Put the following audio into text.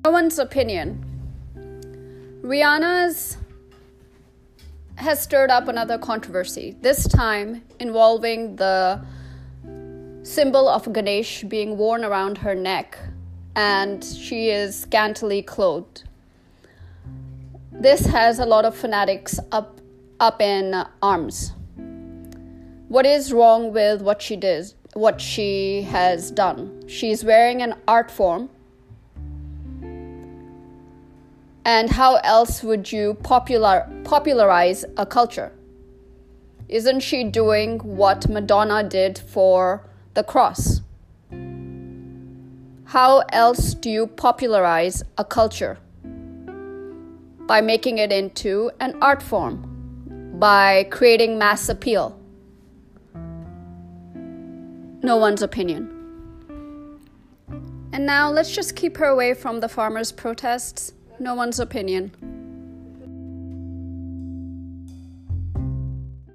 No one's opinion. Rihanna's has stirred up another controversy, this time involving the symbol of Ganesh being worn around her neck, and she is scantily clothed. This has a lot of fanatics up in arms. What is wrong with what she has done? She's wearing an art form. And how else would you popularize a culture? Isn't she doing what Madonna did for the cross? How else do you popularize a culture? By making it into an art form, by creating mass appeal. No one's opinion. And now let's just keep her away from the farmers' protests. No one's opinion.